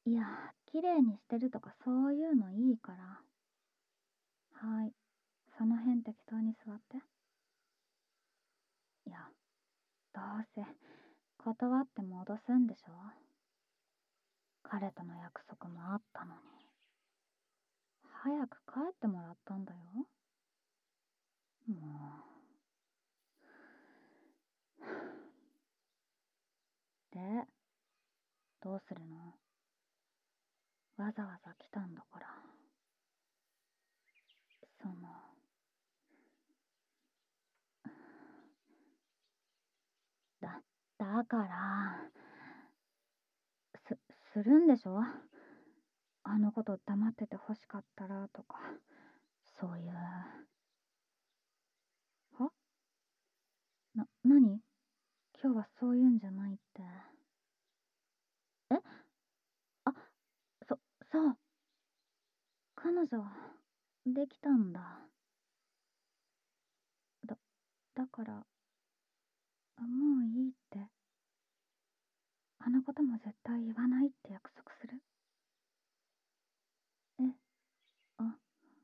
いや、綺麗にしてるとかそういうのいいから。はい。その辺適当に座って。いや、どうせ断って戻すんでしょ。彼との約束もあったのに。早く帰ってもらったんだよ。もう。で、どうするの？わざわざ来たんだから。その、だ、だから、す、するんでしょ？あのこと黙ってて欲しかったらとか、そういう。は？何？今日はそういうんじゃないって。え？あ、そ、そう。彼女、できたんだ。だ、だから、もういいって。あのことも絶対言わないって約束する。え、あ、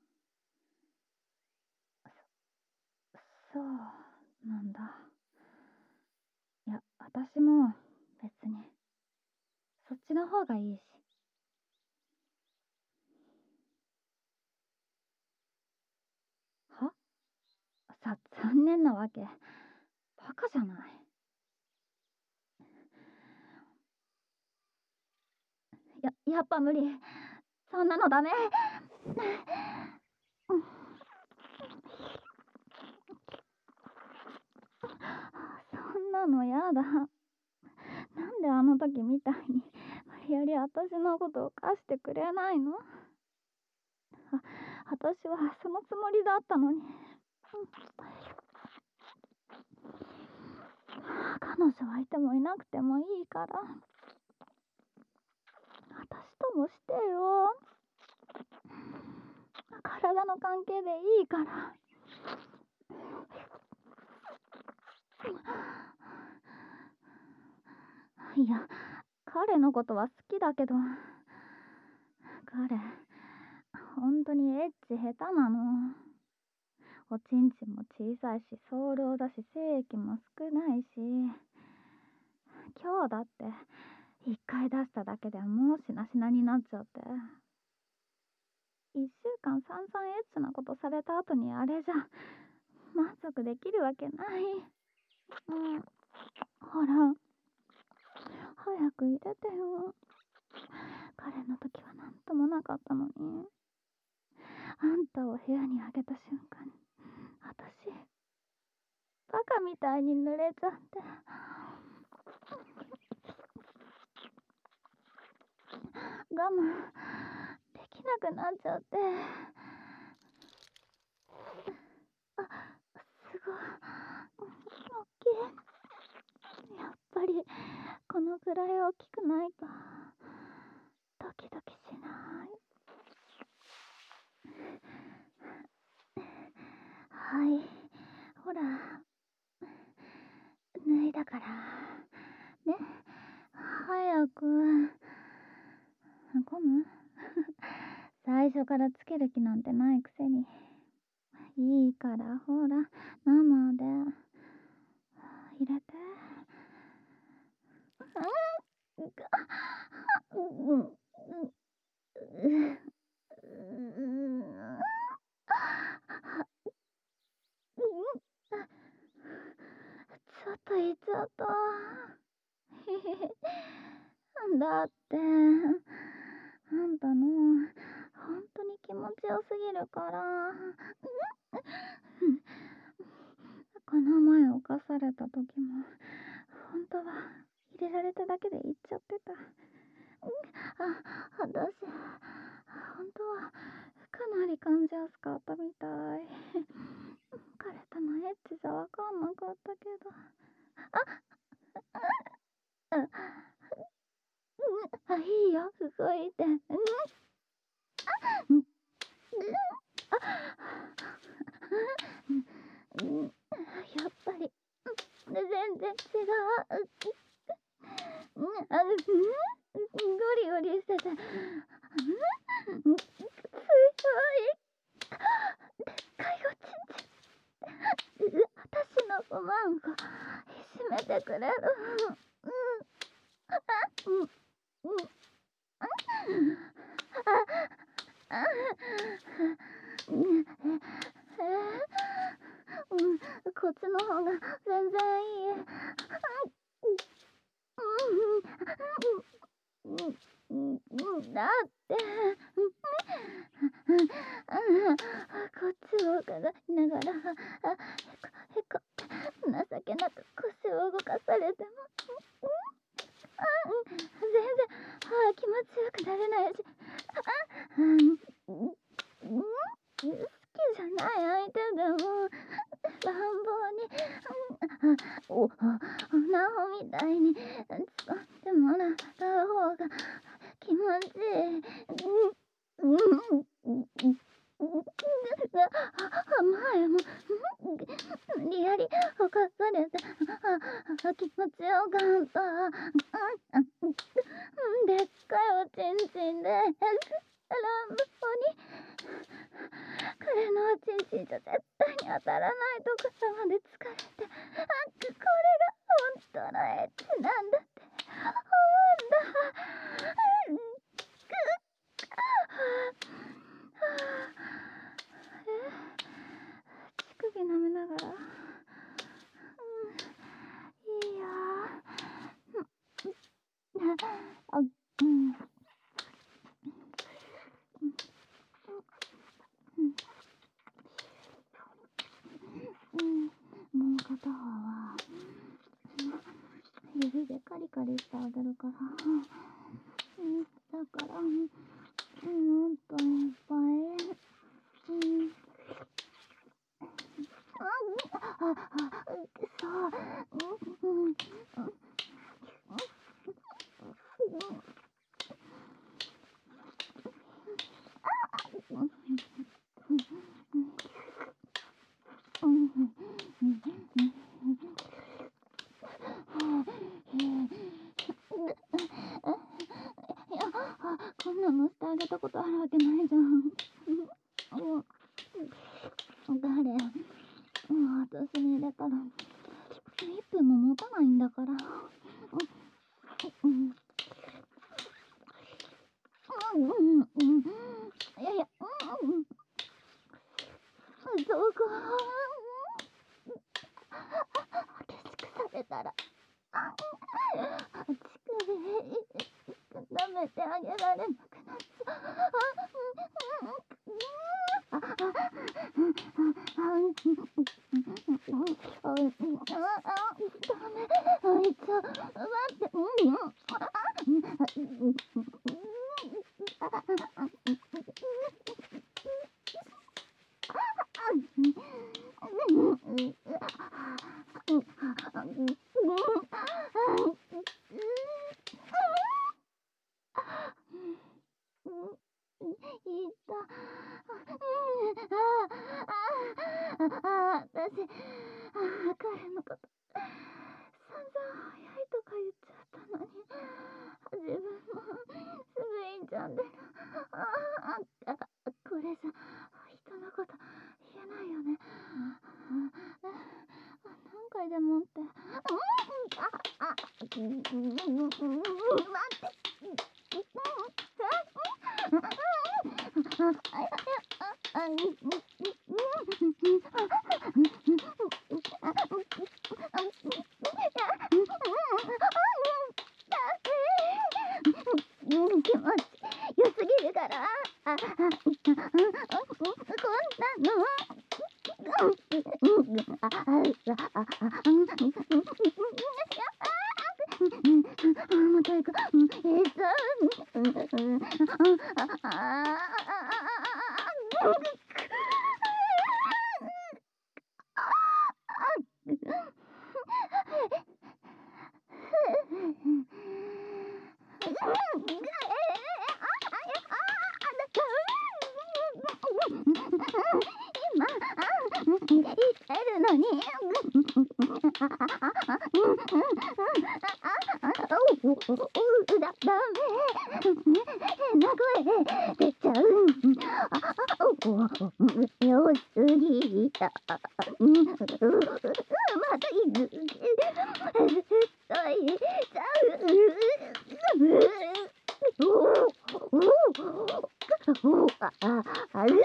そうなんだ。いや、私も別に、そっちの方がいいし。は？残念なわけ。バカじゃない。やっぱ無理。そんなのダメ。そんなのやだ。なんであの時みたいに無理やり私のことを貸してくれないの？私はそのつもりだったのに。彼女はいてもいなくてもいいから、私ともしてよ。体の関係でいいから。いや、彼のことは好きだけど、彼、本当にエッチ下手なの。おちんちんも小さいし、早漏だし、精液も少ないし、今日だって一回出しただけでもうしなしなになっちゃって。1週間散々エッチなことされた後にあれじゃ満足できるわけない。ほら、早く入れてよ。彼の時はなんともなかったのに。あんたを部屋にあげた瞬間に、私、バカみたいに濡れちゃって。我慢できなくなっちゃって。あ、すごい。大きい。やっぱり、このくらい大きくないと、ドキドキしない。はい。ほら、脱いだから。ね。早く。ゴム最初からつける気なんてないくせに。いいから、ほら、生で。入れて。うん、うん、ちょっと言っちゃった。だって、あんたの、本当に気持ちよすぎるから。この前犯された時も、本当は入れられただけで言っちゃってた。私、本当はかなり感じやすかったみたい。彼とのエッチじゃわかんなかったけど。いいよ、動いて。やっぱり、全然違う。ごウリウリしてて、強い。でっかいおちんちん。私の不満をいじめてくれる。こっちの方が全然いい。だってこっちを伺いながらへこ情けなく腰を動かされても全然気持ちよくなれないし、好きじゃない相手でも乱暴におなほみたいに使ってもらった方が気持ちいい。前も無理やりほかされて気持ちよかった。でっかいおちんちんで乱暴に彼のおちんちんと絶対に当たらないところまで疲れて、これが本当のエッチなんだって思うんだ。乳首舐めながら、いいよ。もう片方は指でカリカリしてあげるから、だからもっといっぱいそうこんなのしてあげたことあるわけないじゃん。誰もう私に入れたら1分も持たないんだから。いやいや、そこ激しくされたら乳首舐めてあげられなくなっちゃ私、彼のこと散々早いとか言っちゃったのに、自分もすぐいいんちゃんで、これじゃ人のこと言えないよね。何回でもって待って気持ち良すぎるからこんなのまた行く。今言ってるのにダメ。変な声出ちゃう。良すぎた。またいく。絶対ちゃう。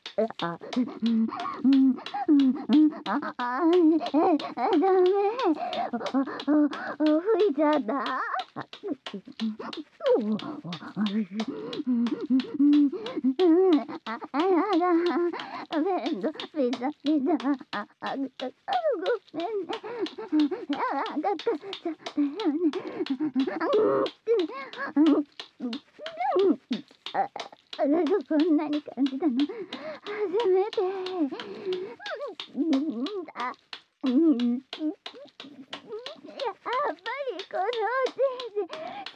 ダメ。吹いちゃった。ビザビザごめんね。かかっちゃったよね。こんなに感じたの初めて。やっぱりこのおちんちんす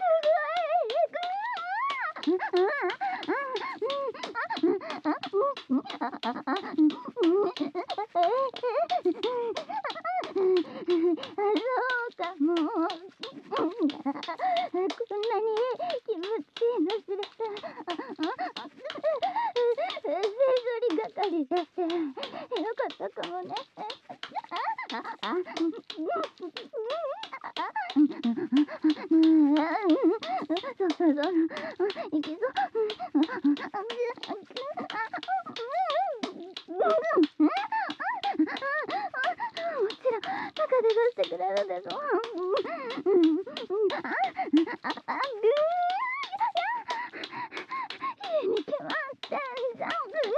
そうかも。こんなに気持ちいいの知れた。セソリ係だってよかったかもね。いけそう。もちろん中で出してくれるでしょ。いいに決まってんじゃん。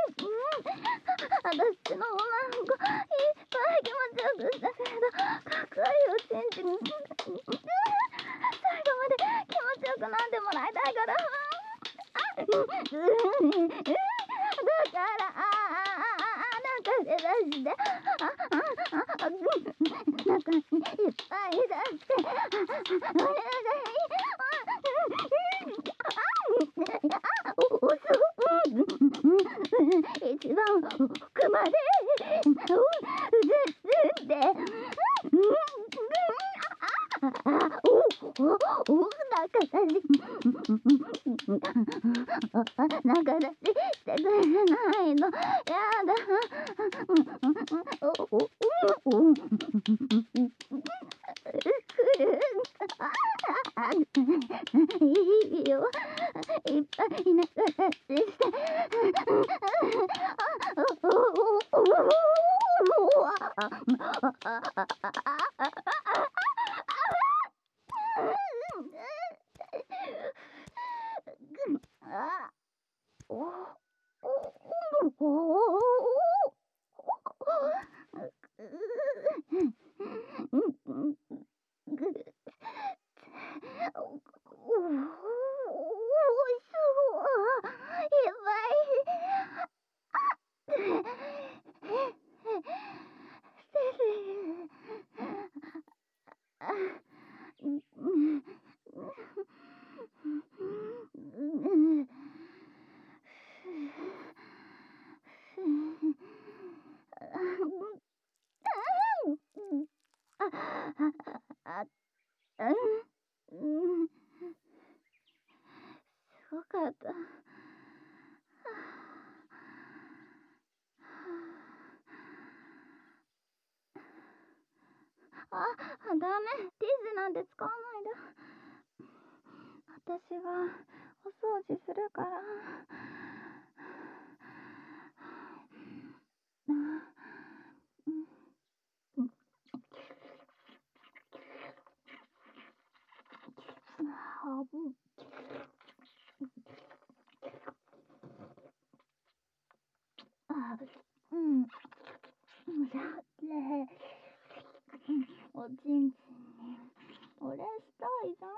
私のおまんこいっぱい気持ちよくしたけど、かっこいいおちんちん最後まで気持ちよく飲んでもらいたいから。だから中で出して、中にいっぱい出して、お願い。一番奥までずって、だから中出ししてくれないの。やだ。いいよ。いっぱい中出しして。すごかった。ダメ。ティッシュなんて使わないで。私がお掃除するから。だっておちんちんにお礼したいじゃ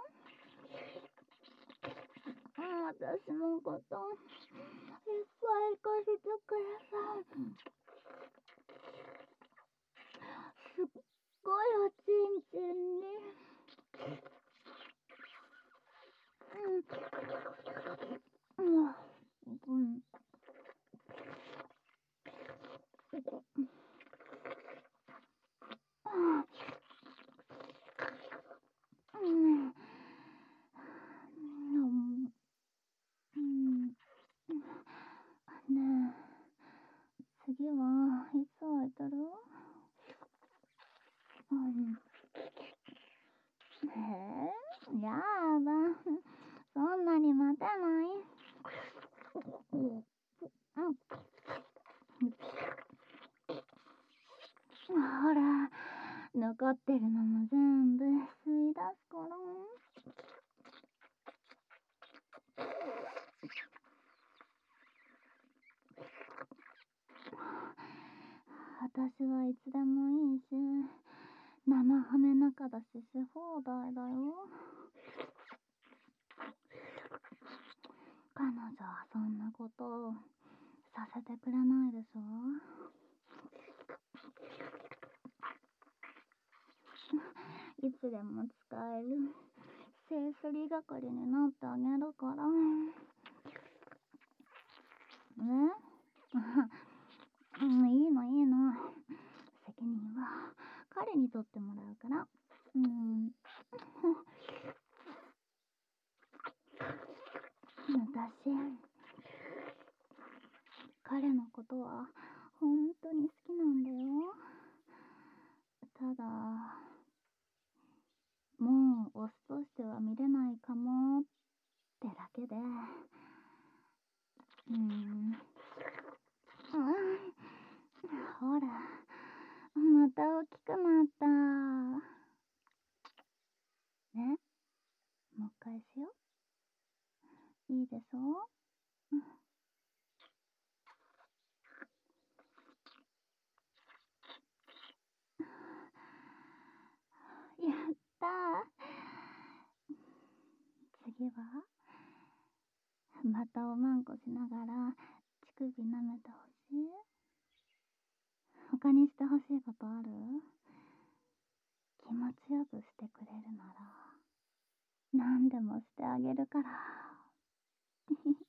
ん。私のこといっぱい貸してください。すっごいおちんちんに次はいつ空いてる？うん。やだ。そんなに待てない。うん。ほら、残ってるのも全部吸い出すから。私はいつでもいいし、生ハメ中だしし放題だよ。彼女はそんなことをさせてくれないでしょ。いつでも使えるセすり係になってあげるから。うん、いいのいいの。責任は彼に取ってもらうから。うん。私、彼のことは本当に好きなんだよ。ただ、もうオスとしては見れないかもってだけで。うん。ほら、また大きくなった。ね、もう一回しよう。いいでしょ？やったー。次はまたおまんこしながら乳首舐めてほしい？他にしてほしいことある？気持ちよくしてくれるなら何でもしてあげるから。